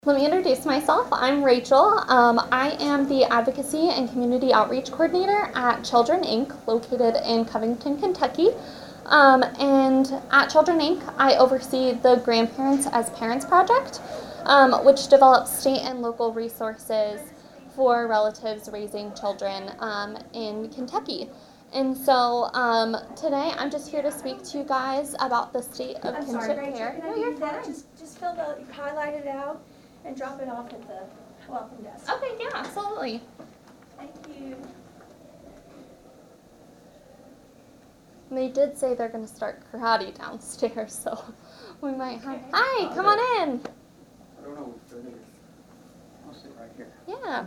Let me introduce myself. I'm Rachel. I am the Advocacy and Community Outreach Coordinator at Children Inc., located in Covington, Kentucky. And at Children Inc., I oversee the Grandparents as Parents project, which develops state and local resources for relatives raising children in Kentucky. And so today I'm just here to speak to you guys about the state of kinship care. No, you're fine. Just highlight it out and drop it off at the welcome desk. Okay, yeah, absolutely. Thank you. They did say they're going to start karate downstairs, so we might have... Hi, come on in. I don't know if it is. I'll sit right here. Yeah.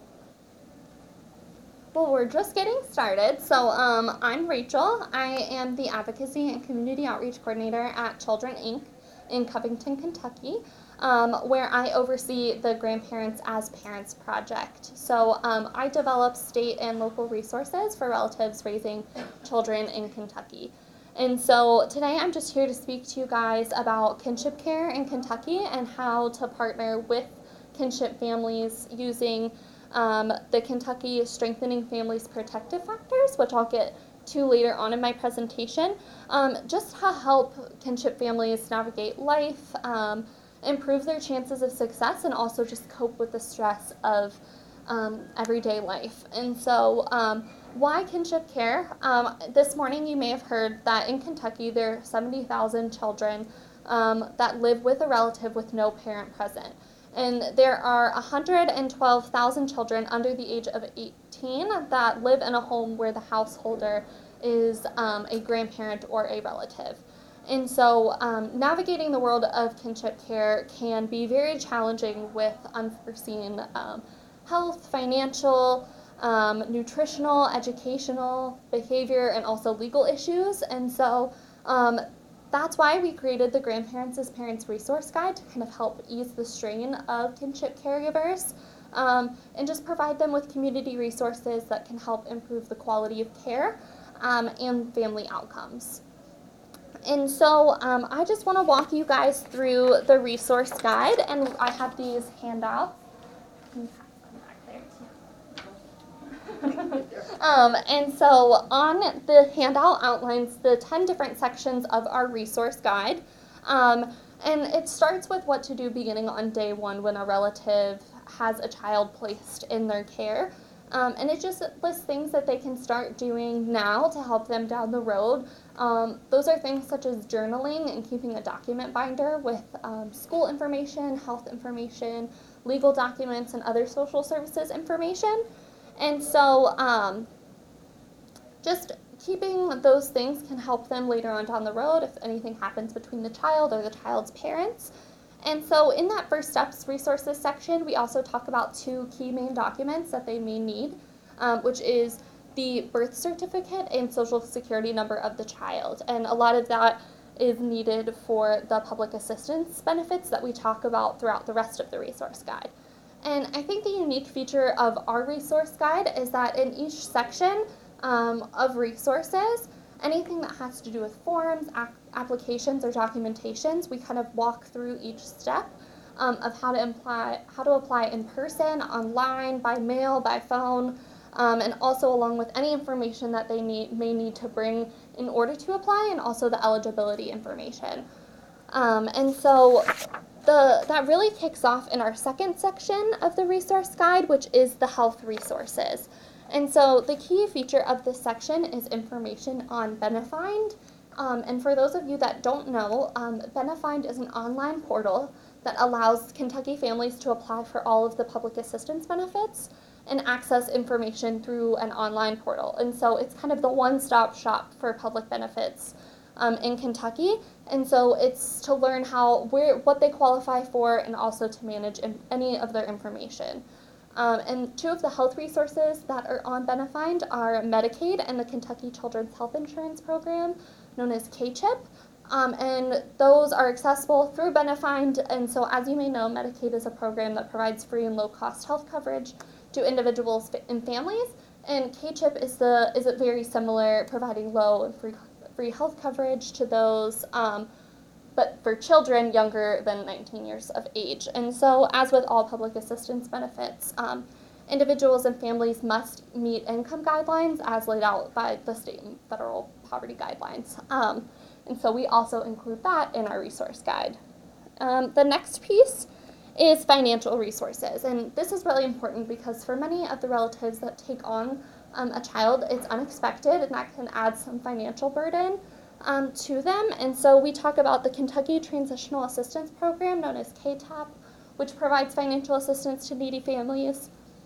Well, we're just getting started. So I'm Rachel. I am the Advocacy and Community Outreach Coordinator at Children Inc. in Covington, Kentucky, where I oversee the Grandparents as Parents project. So I develop state and local resources for relatives raising children in Kentucky. And so today I'm just here to speak to you guys about kinship care in Kentucky and how to partner with kinship families using the Kentucky Strengthening Families Protective Factors, which I'll get to later on in my presentation, just to help kinship families navigate life, improve their chances of success, and also just cope with the stress of everyday life. And so why kinship care? This morning you may have heard that in Kentucky there are 70,000 children that live with a relative with no parent present. And there are 112,000 children under the age of 18 that live in a home where the householder is a grandparent or a relative. And so navigating the world of kinship care can be very challenging with unforeseen health, financial, nutritional, educational, behavior, and also legal issues. And so that's why we created the Grandparents as Parents resource guide to kind of help ease the strain of kinship caregivers and just provide them with community resources that can help improve the quality of care and family outcomes. And so I just want to walk you guys through the resource guide, and I have these handouts. And so on the handout outlines the 10 different sections of our resource guide. And it starts with what to do beginning on day one when a relative has a child placed in their care. And it just lists things that they can start doing now to help them down the road. Those are things such as journaling and keeping a document binder with school information, health information, legal documents, and other social services information. And so just keeping those things can help them later on down the road if anything happens between the child or the child's parents. And so in that first steps resources section, we also talk about two key main documents that they may need, which is the birth certificate and social security number of the child. And a lot of that is needed for the public assistance benefits that we talk about throughout the rest of the resource guide. And I think the unique feature of our resource guide is that in each section of resources, anything that has to do with forms, applications, or documentations, we kind of walk through each step of how to apply in person, online, by mail, by phone, and also along with any information that they may need to bring in order to apply, and also the eligibility information. And so that really kicks off in our second section of the resource guide, which is the health resources. And so the key feature of this section is information on Benefind. And for those of you that don't know, Benefind is an online portal that allows Kentucky families to apply for all of the public assistance benefits and access information through an online portal. And so it's kind of the one-stop shop for public benefits in Kentucky. And so it's to learn what they qualify for and also to manage any of their information. And two of the health resources that are on Benefind are Medicaid and the Kentucky Children's Health Insurance Program, known as KCHIP. And those are accessible through Benefind. And so as you may know, Medicaid is a program that provides free and low-cost health coverage to individuals and families. And KCHIP is very similar, providing low and free health coverage to those but for children younger than 19 years of age. And so, as with all public assistance benefits, individuals and families must meet income guidelines as laid out by the state and federal poverty guidelines. And so we also include that in our resource guide. The next piece is financial resources. And this is really important because for many of the relatives that take on a child, it's unexpected and that can add some financial burden to them. And so we talk about the Kentucky Transitional Assistance Program, known as KTAP, which provides financial assistance to needy families.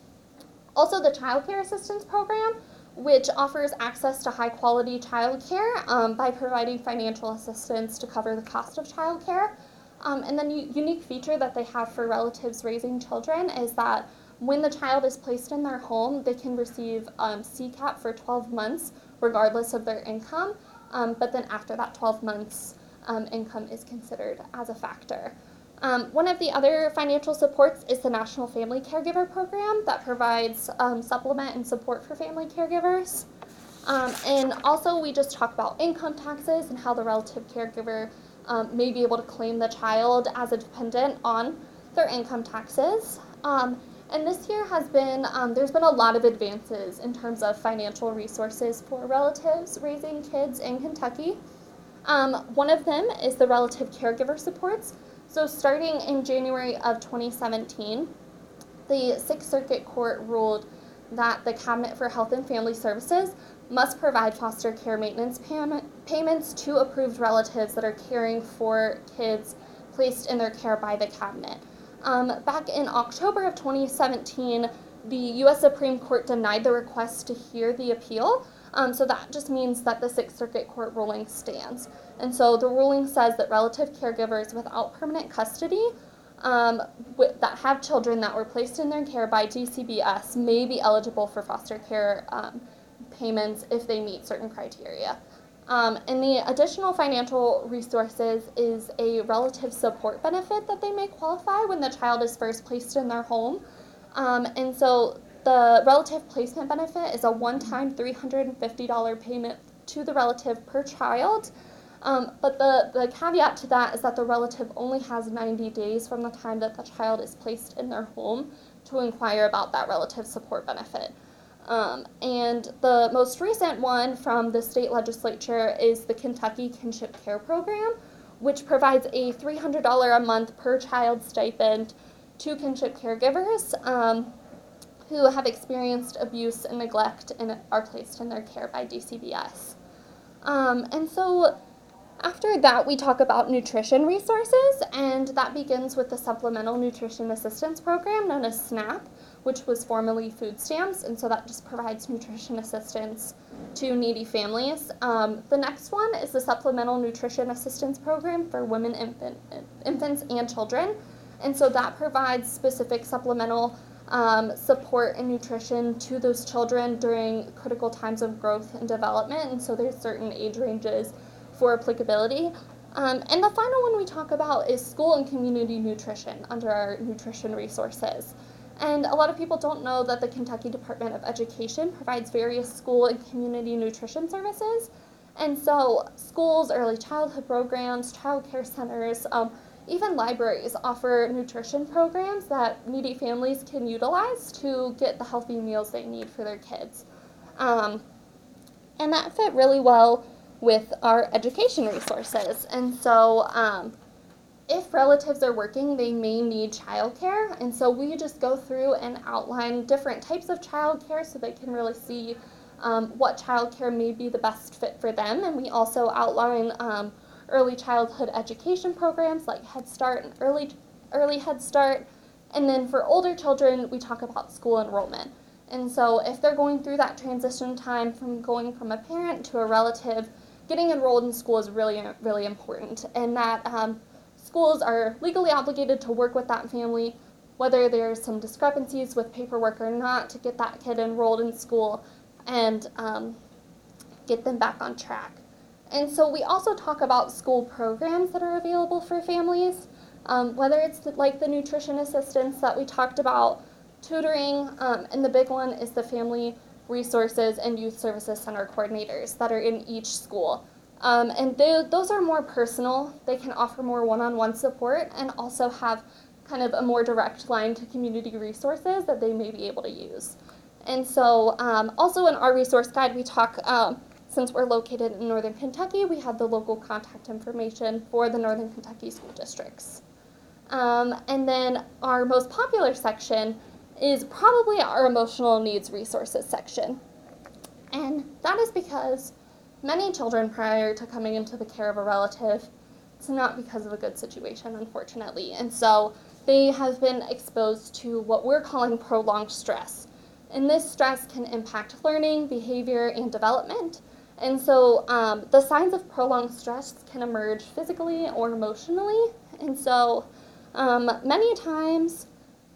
Also the Child Care Assistance Program, which offers access to high-quality child care by providing financial assistance to cover the cost of child care. And the unique feature that they have for relatives raising children is that when the child is placed in their home, they can receive CCAP for 12 months, regardless of their income. But then after that 12 months, income is considered as a factor. One of the other financial supports is the National Family Caregiver Program that provides supplement and support for family caregivers. And also we just talk about income taxes and how the relative caregiver may be able to claim the child as a dependent on their income taxes. And this year has been, there's been a lot of advances in terms of financial resources for relatives raising kids in Kentucky. One of them is the relative caregiver supports. So starting in January of 2017, the Sixth Circuit Court ruled that the Cabinet for Health and Family Services must provide foster care maintenance payments to approved relatives that are caring for kids placed in their care by the Cabinet. Back in October of 2017, the U.S. Supreme Court denied the request to hear the appeal, so that just means that the Sixth Circuit Court ruling stands. And so the ruling says that relative caregivers without permanent custody that have children that were placed in their care by DCBS may be eligible for foster care payments if they meet certain criteria. And the additional financial resources is a relative support benefit that they may qualify when the child is first placed in their home. And so the relative placement benefit is a one-time $350 payment to the relative per child. But the caveat to that is that the relative only has 90 days from the time that the child is placed in their home to inquire about that relative support benefit. And the most recent one from the state legislature is the Kentucky Kinship Care Program, which provides a $300 a month per child stipend to kinship caregivers who have experienced abuse and neglect and are placed in their care by DCBS. And so after that, we talk about nutrition resources, and that begins with the Supplemental Nutrition Assistance Program, known as SNAP, which was formerly food stamps, and so that just provides nutrition assistance to needy families. The next one is the Supplemental Nutrition Assistance Program for women, infants, and children, and so that provides specific supplemental support and nutrition to those children during critical times of growth and development, and so there's certain age ranges for applicability. And the final one we talk about is school and community nutrition under our nutrition resources. And a lot of people don't know that the Kentucky Department of Education provides various school and community nutrition services. And so schools, early childhood programs, child care centers, even libraries offer nutrition programs that needy families can utilize to get the healthy meals they need for their kids. And that fit really well with our education resources. And so if relatives are working, they may need childcare, and so we just go through and outline different types of childcare so they can really see what childcare may be the best fit for them. And we also outline early childhood education programs like Head Start and early Head Start. And then for older children, we talk about school enrollment. And so if they're going through that transition time from going from a parent to a relative, getting enrolled in school is really, really important. And that schools are legally obligated to work with that family, whether there's some discrepancies with paperwork or not, to get that kid enrolled in school and get them back on track. And so we also talk about school programs that are available for families, whether it's like the nutrition assistance that we talked about, tutoring, and the big one is the Family Resources and Youth Services Center coordinators that are in each school. And those are more personal. They can offer more one-on-one support and also have kind of a more direct line to community resources that they may be able to use. And so also in our resource guide, we talk, since we're located in Northern Kentucky, we have the local contact information for the Northern Kentucky school districts. And then our most popular section is probably our emotional needs resources section. And that is because many children prior to coming into the care of a relative, it's not because of a good situation, unfortunately. And so they have been exposed to what we're calling prolonged stress. And this stress can impact learning, behavior, and development. And so the signs of prolonged stress can emerge physically or emotionally. And so many times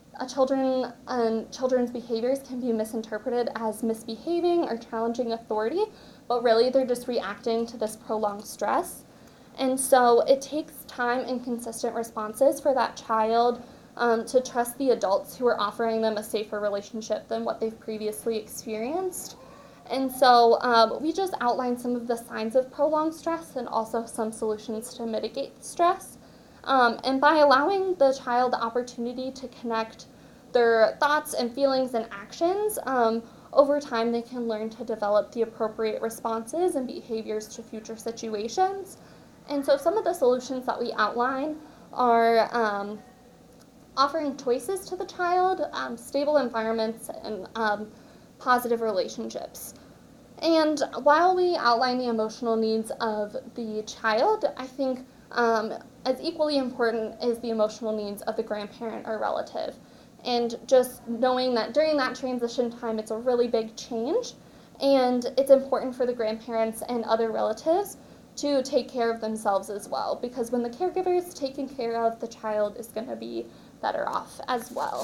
children's behaviors can be misinterpreted as misbehaving or challenging authority, but really they're just reacting to this prolonged stress. And so it takes time and consistent responses for that child to trust the adults who are offering them a safer relationship than what they've previously experienced. And so we just outlined some of the signs of prolonged stress and also some solutions to mitigate stress. And by allowing the child the opportunity to connect their thoughts and feelings and actions, over time they can learn to develop the appropriate responses and behaviors to future situations. And so some of the solutions that we outline are offering choices to the child, stable environments, and positive relationships. And while we outline the emotional needs of the child, I think as equally important is the emotional needs of the grandparent or relative. And just knowing that during that transition time, it's a really big change, and it's important for the grandparents and other relatives to take care of themselves as well, because when the caregiver is taken care of, the child is going to be better off as well.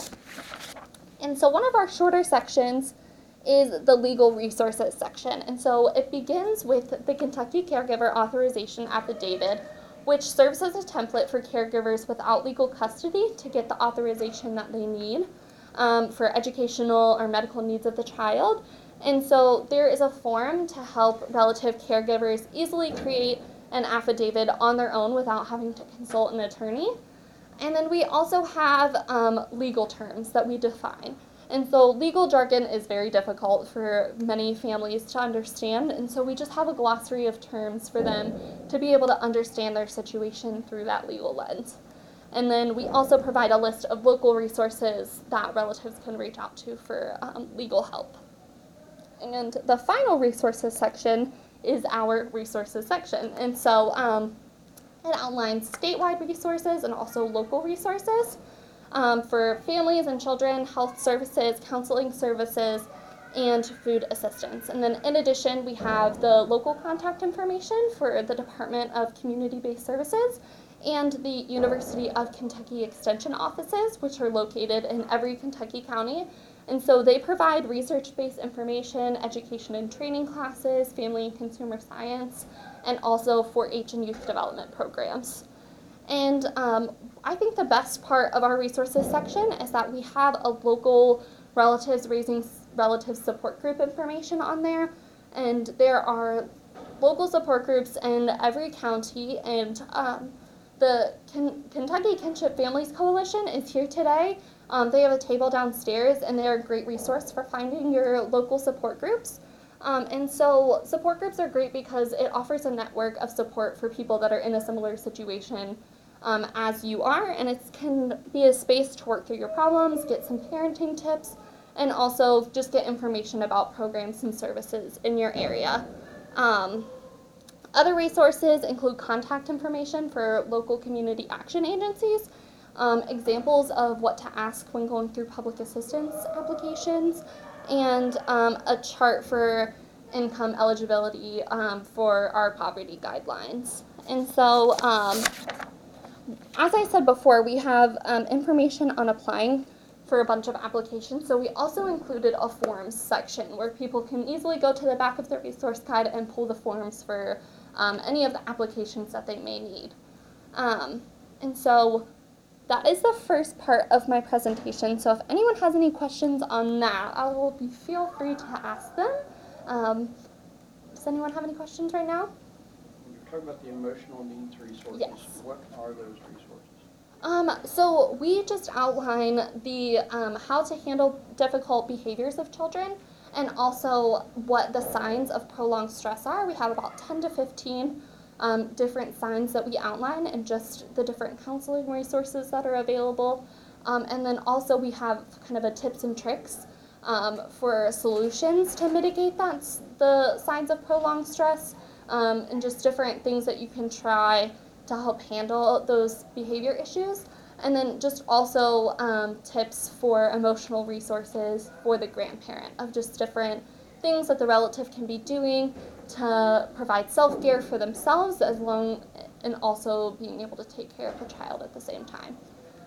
And so one of our shorter sections is the legal resources section. And so it begins with the Kentucky Caregiver Authorization Affidavit, which serves as a template for caregivers without legal custody to get the authorization that they need for educational or medical needs of the child. And so there is a form to help relative caregivers easily create an affidavit on their own without having to consult an attorney. And then we also have legal terms that we define. And so legal jargon is very difficult for many families to understand, and so we just have a glossary of terms for them to be able to understand their situation through that legal lens. And then we also provide a list of local resources that relatives can reach out to for legal help. And the final resources section is our resources section. And so it outlines statewide resources and also local resources for families and children, health services, counseling services, and food assistance. And then in addition, we have the local contact information for the Department of Community-Based Services and the University of Kentucky Extension offices, which are located in every Kentucky county. And so they provide research-based information, education and training classes, family and consumer science, and also 4-H and youth development programs. And I think the best part of our resources section is that we have a local relatives raising relatives support group information on there. And there are local support groups in every county, and the Kentucky Kinship Families Coalition is here today. They have a table downstairs, and they're a great resource for finding your local support groups. And so support groups are great because it offers a network of support for people that are in a similar situation as you are, and it can be a space to work through your problems, get some parenting tips, and also just get information about programs and services in your area. Other resources include contact information for local community action agencies, examples of what to ask when going through public assistance applications, and a chart for income eligibility for our poverty guidelines. And so, as I said before, we have information on applying for a bunch of applications, so we also included a forms section where people can easily go to the back of the resource guide and pull the forms for any of the applications that they may need. And so that is the first part of my presentation, so if anyone has any questions on that, feel free to ask them. Does anyone have any questions right now? talking about the emotional needs resources. Yes. What are those resources? So we just outline the how to handle difficult behaviors of children, and also what the signs of prolonged stress are. We have about 10 to 15 different signs that we outline, and just the different counseling resources that are available. And then also we have kind of a tips and tricks for solutions to mitigate the signs of prolonged stress, and just different things that you can try to help handle those behavior issues. And then just also tips for emotional resources for the grandparent, of just different things that the relative can be doing to provide self-care for themselves, and also being able to take care of the child at the same time.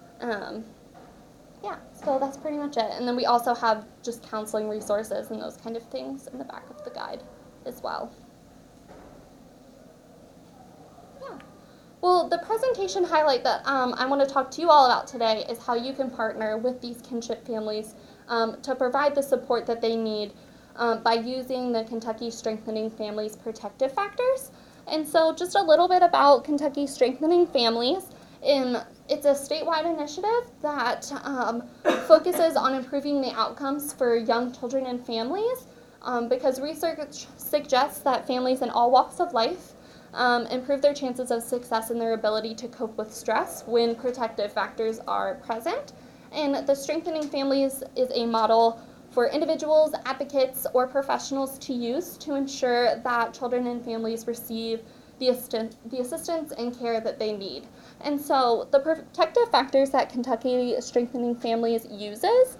Yeah, so that's pretty much it. And then we also have just counseling resources and those kind of things in the back of the guide as well. Well, the presentation highlight that I want to talk to you all about today is how you can partner with these kinship families to provide the support that they need by using the Kentucky Strengthening Families Protective Factors. And so just a little bit about Kentucky Strengthening Families. It's a statewide initiative that focuses on improving the outcomes for young children and families, because research suggests that families in all walks of life improve their chances of success in their ability to cope with stress when protective factors are present. And the Strengthening Families is a model for individuals, advocates, or professionals to use to ensure that children and families receive the assistance and care that they need. And so the protective factors that Kentucky Strengthening Families uses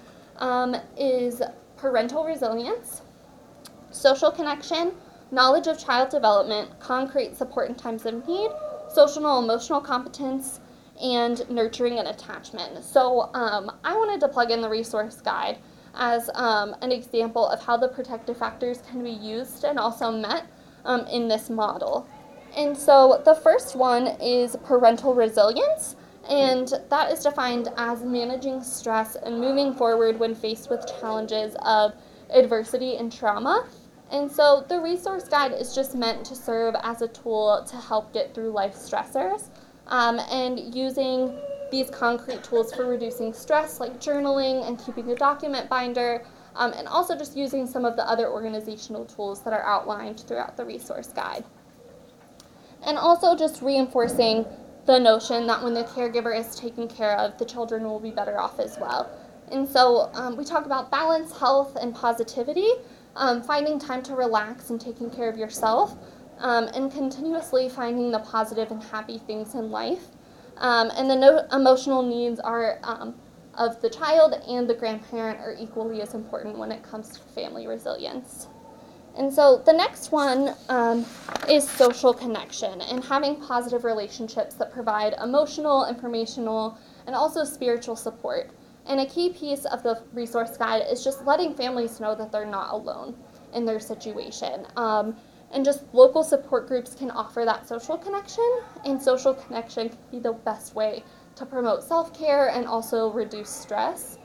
is parental resilience, social connection, knowledge of child development, concrete support in times of need, social and emotional competence, and nurturing and attachment. So I wanted to plug in the resource guide as an example of how the protective factors can be used and also met in this model. And so the first one is parental resilience, and that is defined as managing stress and moving forward when faced with challenges of adversity and trauma. And so the resource guide is just meant to serve as a tool to help get through life stressors, and using these concrete tools for reducing stress, like journaling and keeping a document binder, and also just using some of the other organizational tools that are outlined throughout the resource guide. And also just reinforcing the notion that when the caregiver is taken care of, the children will be better off as well. And so we talk about balance, health, and positivity, finding time to relax and taking care of yourself, and continuously finding the positive and happy things in life. And the emotional needs are of the child and the grandparent are equally as important when it comes to family resilience. And so the next one is social connection and having positive relationships that provide emotional, informational, and also spiritual support. And a key piece of the resource guide is just letting families know that they're not alone in their situation. And just local support groups can offer that social connection, and social connection can be the best way to promote self-care and also reduce stress.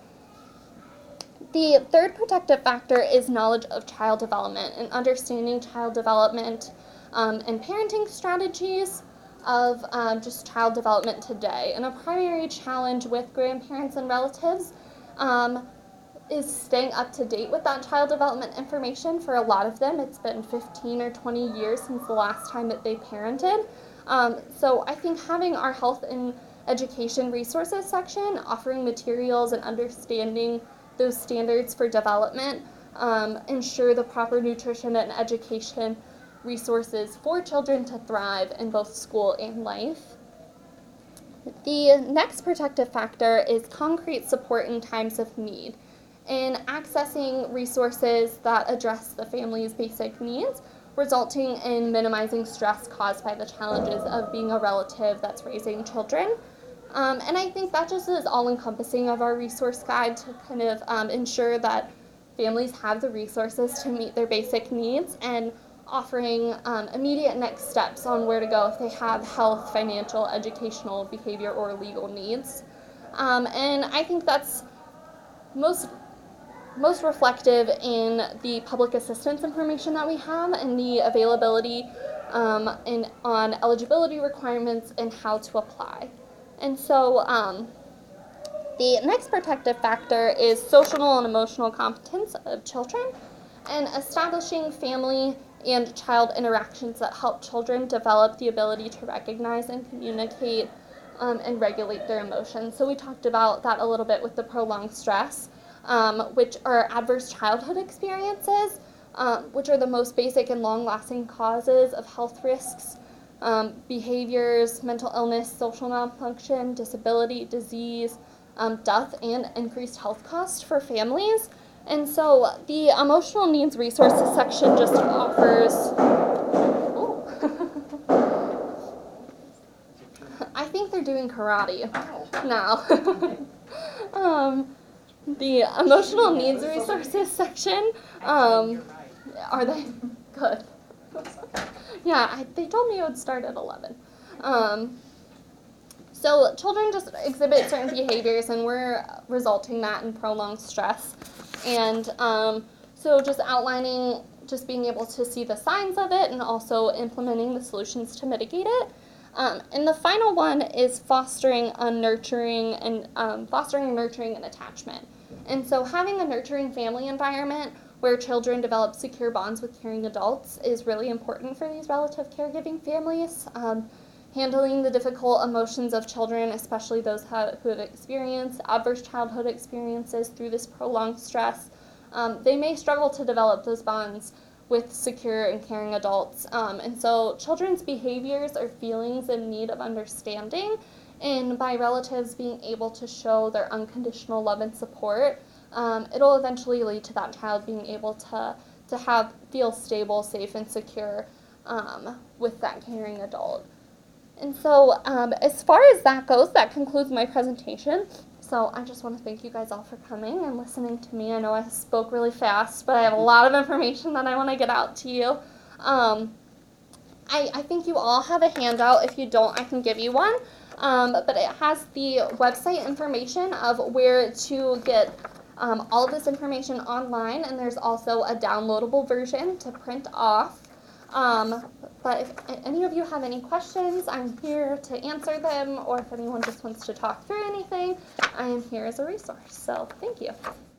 The third protective factor is knowledge of child development and understanding child development and parenting strategies of just child development today. And a primary challenge with grandparents and relatives is staying up to date with that child development information. For a lot of them, it's been 15 or 20 years since the last time that they parented. So I think having our health and education resources section, offering materials and understanding those standards for development, ensure the proper nutrition and education resources for children to thrive in both school and life. The next protective factor is concrete support in times of need, and accessing resources that address the family's basic needs, resulting in minimizing stress caused by the challenges of being a relative that's raising children. And I think that just is all-encompassing of our resource guide to kind of ensure that families have the resources to meet their basic needs, and offering immediate next steps on where to go if they have health, financial, educational, behavior, or legal needs. And I think that's most reflective in the public assistance information that we have and the availability and on eligibility requirements and how to apply. And so the next protective factor is social and emotional competence of children, and establishing family and child interactions that help children develop the ability to recognize and communicate and regulate their emotions. So we talked about that a little bit with the prolonged stress, which are adverse childhood experiences, which are the most basic and long-lasting causes of health risks, behaviors, mental illness, social malfunction, disability, disease, death, and increased health costs for families. And so the emotional needs resources section just offers, I think they're doing karate now. The emotional needs resources section, are they? Good. Yeah, they told me it would start at 11. So children just exhibit certain behaviors, and we're resulting that in prolonged stress. And so just outlining, just being able to see the signs of it and also implementing the solutions to mitigate it. And the final one is fostering, nurturing, and attachment. And so having a nurturing family environment where children develop secure bonds with caring adults is really important for these relative caregiving families. Handling the difficult emotions of children, especially those who have experienced adverse childhood experiences through this prolonged stress, they may struggle to develop those bonds with secure and caring adults. And so children's behaviors or feelings in need of understanding, and by relatives being able to show their unconditional love and support, it'll eventually lead to that child being able to feel stable, safe, and secure with that caring adult. And so as far as that goes, that concludes my presentation. So I just want to thank you guys all for coming and listening to me. I know I spoke really fast, but I have a lot of information that I want to get out to you. I think you all have a handout. If you don't, I can give you one. But it has the website information of where to get all of this information online, and there's also a downloadable version to print off. But if any of you have any questions, I'm here to answer them, or if anyone just wants to talk through anything, I am here as a resource. So thank you.